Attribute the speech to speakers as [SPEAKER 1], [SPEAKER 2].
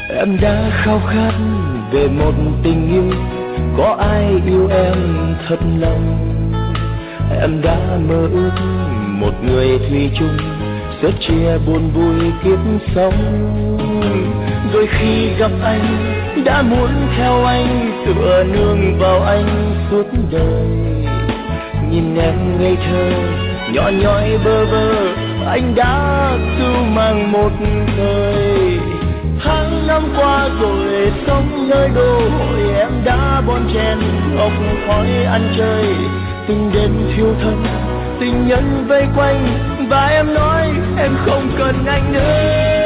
[SPEAKER 1] Em đã khao khát về một tình yêu, có ai yêu em thật lòng. Em đã mơ ước một người thủy chung, sớt chia buồn vui kiếp sống. Rồi khi gặp anh, đã muốn theo anh, tựa nương vào anh suốt đời. Nhìn em ngây thơ, nhỏ nhói bơ vơ, anh đã cưu mang một thời. Tháng năm qua rồi sống nơi đô hội, em đã bon chen ốc khói ăn chơi. Tình đêm thiêu thân, tình nhân vây quanh, và em nói em không cần anh nữa.